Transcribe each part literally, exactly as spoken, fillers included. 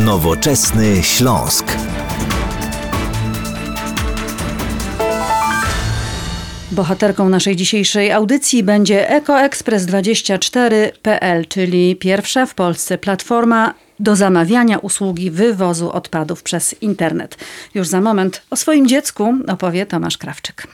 Nowoczesny Śląsk. Bohaterką naszej dzisiejszej audycji będzie ekoekspres dwadzieścia cztery kropka p l, czyli pierwsza w Polsce platforma do zamawiania usługi wywozu odpadów przez internet. Już za moment o swoim dziecku opowie Tomasz Krawczyk.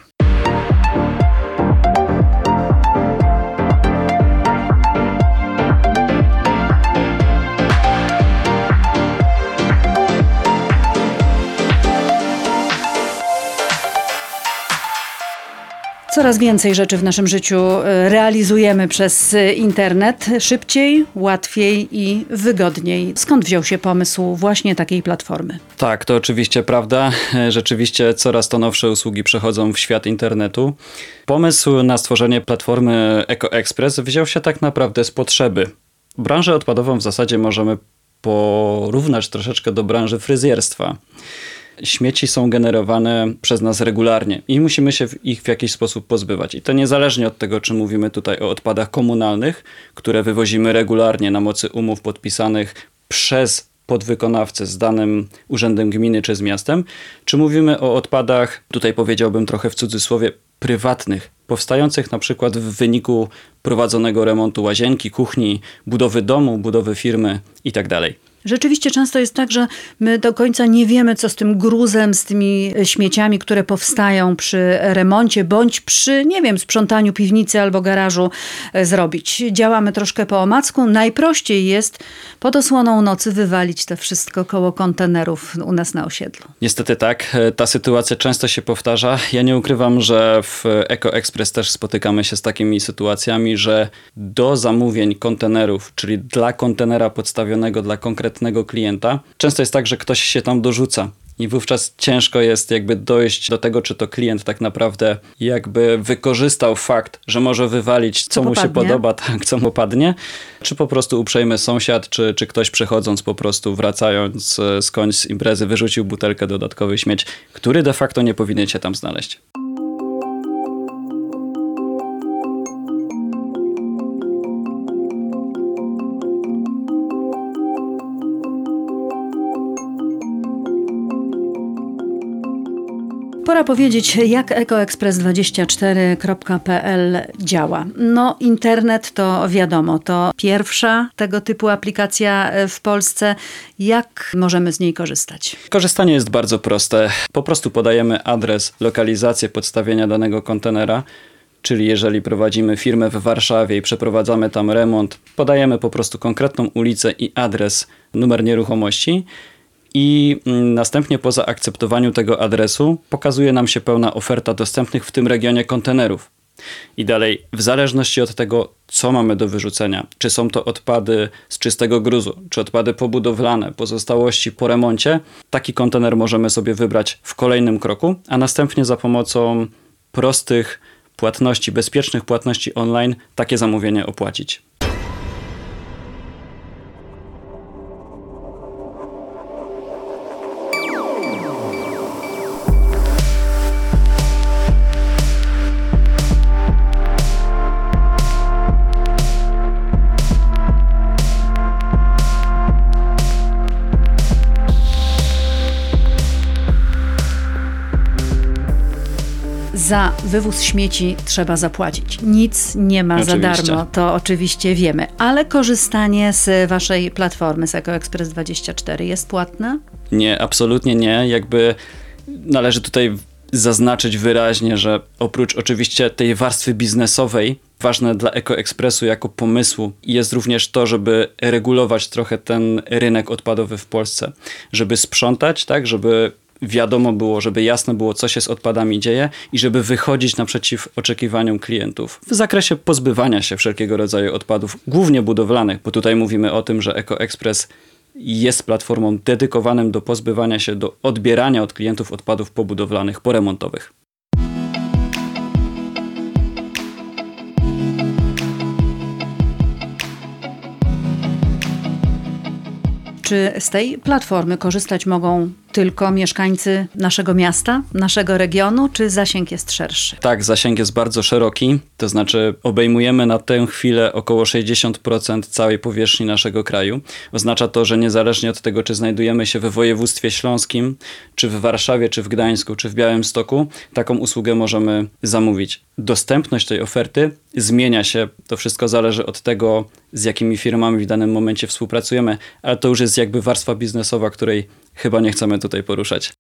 Coraz więcej rzeczy w naszym życiu realizujemy przez internet. Szybciej, łatwiej i wygodniej. Skąd wziął się pomysł właśnie takiej platformy? Tak, to oczywiście prawda. Rzeczywiście coraz to nowsze usługi przechodzą w świat internetu. Pomysł na stworzenie platformy EcoExpress wziął się tak naprawdę z potrzeby. Branżę odpadową w zasadzie możemy porównać troszeczkę do branży fryzjerstwa. Śmieci są generowane przez nas regularnie i musimy się ich w jakiś sposób pozbywać. I to niezależnie od tego, czy mówimy tutaj o odpadach komunalnych, które wywozimy regularnie na mocy umów podpisanych przez podwykonawcę z danym urzędem gminy czy z miastem, czy mówimy o odpadach, tutaj powiedziałbym trochę w cudzysłowie, prywatnych, powstających na przykład w wyniku prowadzonego remontu łazienki, kuchni, budowy domu, budowy firmy itd. Rzeczywiście często jest tak, że my do końca nie wiemy, co z tym gruzem, z tymi śmieciami, które powstają przy remoncie, bądź przy, nie wiem, sprzątaniu piwnicy albo garażu zrobić. Działamy troszkę po omacku. Najprościej jest pod osłoną nocy wywalić to wszystko koło kontenerów u nas na osiedlu. Niestety tak, ta sytuacja często się powtarza. Ja nie ukrywam, że w EcoExpress też spotykamy się z takimi sytuacjami, że do zamówień kontenerów, czyli dla kontenera podstawionego dla konkretnego klienta, często jest tak, że ktoś się tam dorzuca i wówczas ciężko jest jakby dojść do tego, czy to klient tak naprawdę jakby wykorzystał fakt, że może wywalić, co, co mu się podoba, tak, co mu padnie, czy po prostu uprzejmy sąsiad, czy, czy ktoś przechodząc po prostu, wracając skądś z imprezy, wyrzucił butelkę, dodatkowy śmieć, który de facto nie powinien się tam znaleźć. Pora powiedzieć, jak ekoekspres dwadzieścia cztery kropka p l działa. No, internet to wiadomo, to pierwsza tego typu aplikacja w Polsce. Jak możemy z niej korzystać? Korzystanie jest bardzo proste. Po prostu podajemy adres, lokalizację podstawienia danego kontenera. Czyli jeżeli prowadzimy firmę w Warszawie i przeprowadzamy tam remont, podajemy po prostu konkretną ulicę i adres, numer nieruchomości. I następnie po zaakceptowaniu tego adresu pokazuje nam się pełna oferta dostępnych w tym regionie kontenerów. I dalej, w zależności od tego, co mamy do wyrzucenia, czy są to odpady z czystego gruzu, czy odpady pobudowlane, pozostałości po remoncie, taki kontener możemy sobie wybrać w kolejnym kroku, a następnie za pomocą prostych płatności, bezpiecznych płatności online takie zamówienie opłacić. Za wywóz śmieci trzeba zapłacić. Nic nie ma oczywiście za darmo, to oczywiście wiemy. Ale korzystanie z waszej platformy, z EcoExpress dwadzieścia cztery jest płatne? Nie, absolutnie nie. Jakby należy tutaj zaznaczyć wyraźnie, że oprócz oczywiście tej warstwy biznesowej, ważne dla EcoExpressu jako pomysłu jest również to, żeby regulować trochę ten rynek odpadowy w Polsce. Żeby sprzątać, tak, żeby wiadomo było, żeby jasne było, co się z odpadami dzieje i żeby wychodzić naprzeciw oczekiwaniom klientów w zakresie pozbywania się wszelkiego rodzaju odpadów, głównie budowlanych, bo tutaj mówimy o tym, że EcoExpress jest platformą dedykowaną do pozbywania się, do odbierania od klientów odpadów pobudowlanych, poremontowych. Czy z tej platformy korzystać mogą tylko mieszkańcy naszego miasta, naszego regionu, czy zasięg jest szerszy? Tak, zasięg jest bardzo szeroki, to znaczy obejmujemy na tę chwilę około sześćdziesiąt procent całej powierzchni naszego kraju. Oznacza to, że niezależnie od tego, czy znajdujemy się we województwie śląskim, czy w Warszawie, czy w Gdańsku, czy w Białymstoku, taką usługę możemy zamówić. Dostępność tej oferty zmienia się, to wszystko zależy od tego, z jakimi firmami w danym momencie współpracujemy, ale to już jest jakby warstwa biznesowa, której chyba nie chcemy tutaj poruszać.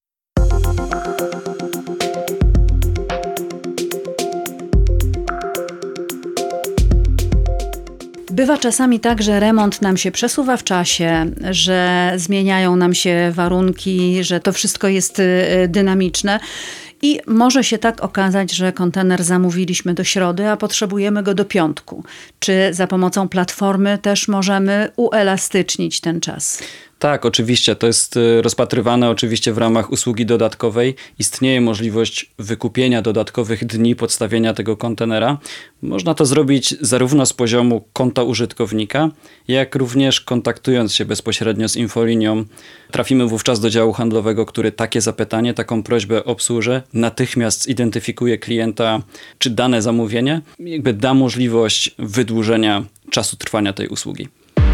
Bywa czasami tak, że remont nam się przesuwa w czasie, że zmieniają nam się warunki, że to wszystko jest dynamiczne. I może się tak okazać, że kontener zamówiliśmy do środy, a potrzebujemy go do piątku. Czy za pomocą platformy też możemy uelastycznić ten czas? Tak, oczywiście. To jest rozpatrywane oczywiście w ramach usługi dodatkowej. Istnieje możliwość wykupienia dodatkowych dni podstawienia tego kontenera. Można to zrobić zarówno z poziomu konta użytkownika, jak również kontaktując się bezpośrednio z infolinią. Trafimy wówczas do działu handlowego, który takie zapytanie, taką prośbę obsłuży, natychmiast zidentyfikuje klienta czy dane zamówienie, jakby da możliwość wydłużenia czasu trwania tej usługi.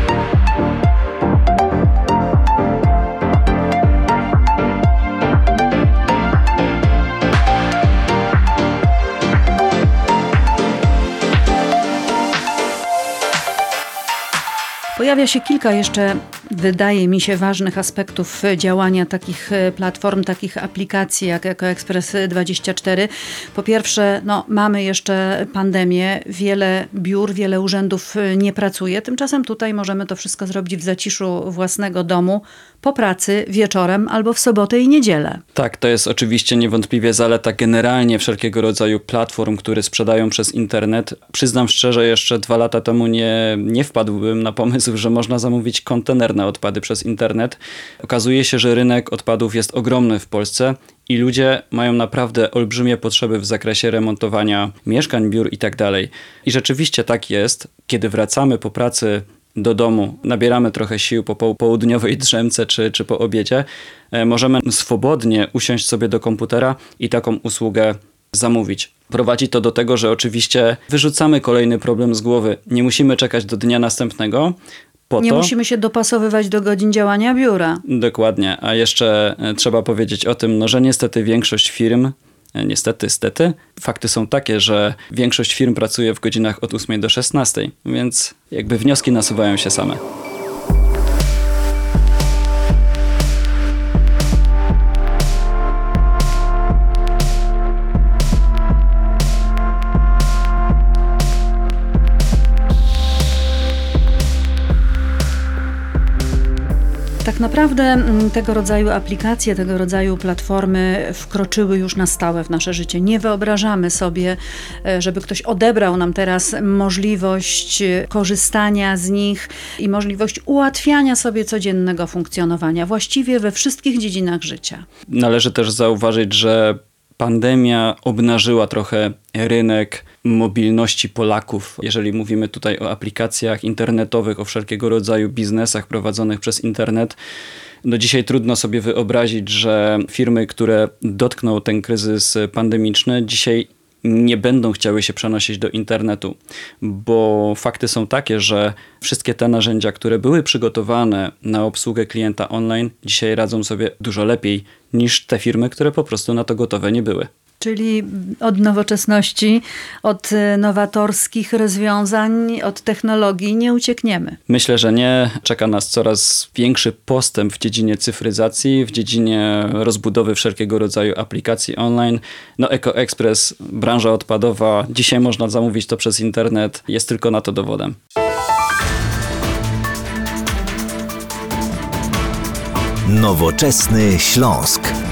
Pojawia się kilka jeszcze, wydaje mi się, ważnych aspektów działania takich platform, takich aplikacji jak EcoExpress dwadzieścia cztery. Po pierwsze, no, mamy jeszcze pandemię, wiele biur, wiele urzędów nie pracuje. Tymczasem tutaj możemy to wszystko zrobić w zaciszu własnego domu, po pracy, wieczorem albo w sobotę i niedzielę. Tak, to jest oczywiście niewątpliwie zaleta generalnie wszelkiego rodzaju platform, które sprzedają przez internet. Przyznam szczerze, jeszcze dwa lata temu nie, nie wpadłbym na pomysł, że można zamówić kontener na odpady przez internet. Okazuje się, że rynek odpadów jest ogromny w Polsce i ludzie mają naprawdę olbrzymie potrzeby w zakresie remontowania mieszkań, biur i tak dalej. I rzeczywiście tak jest, kiedy wracamy po pracy do domu, nabieramy trochę sił po południowej drzemce czy, czy po obiedzie, możemy swobodnie usiąść sobie do komputera i taką usługę zamówić. Prowadzi to do tego, że oczywiście wyrzucamy kolejny problem z głowy. Nie musimy czekać do dnia następnego. Po Nie to, musimy się dopasowywać do godzin działania biura. Dokładnie. A jeszcze trzeba powiedzieć o tym, no, że niestety większość firm, niestety, stety, fakty są takie, że większość firm pracuje w godzinach od ósmej do szesnastej, więc jakby wnioski nasuwają się same. Tak naprawdę tego rodzaju aplikacje, tego rodzaju platformy wkroczyły już na stałe w nasze życie. Nie wyobrażamy sobie, żeby ktoś odebrał nam teraz możliwość korzystania z nich i możliwość ułatwiania sobie codziennego funkcjonowania właściwie we wszystkich dziedzinach życia. Należy też zauważyć, że pandemia obnażyła trochę rynek mobilności Polaków. Jeżeli mówimy tutaj o aplikacjach internetowych, o wszelkiego rodzaju biznesach prowadzonych przez internet, no dzisiaj trudno sobie wyobrazić, że firmy, które dotknął ten kryzys pandemiczny, dzisiaj nie będą chciały się przenosić do internetu, bo fakty są takie, że wszystkie te narzędzia, które były przygotowane na obsługę klienta online, dzisiaj radzą sobie dużo lepiej niż te firmy, które po prostu na to gotowe nie były. Czyli od nowoczesności, od nowatorskich rozwiązań, od technologii nie uciekniemy. Myślę, że nie. Czeka nas coraz większy postęp w dziedzinie cyfryzacji, w dziedzinie rozbudowy wszelkiego rodzaju aplikacji online. No EcoExpress, branża odpadowa, dzisiaj można zamówić to przez internet, jest tylko na to dowodem. Nowoczesny Śląsk.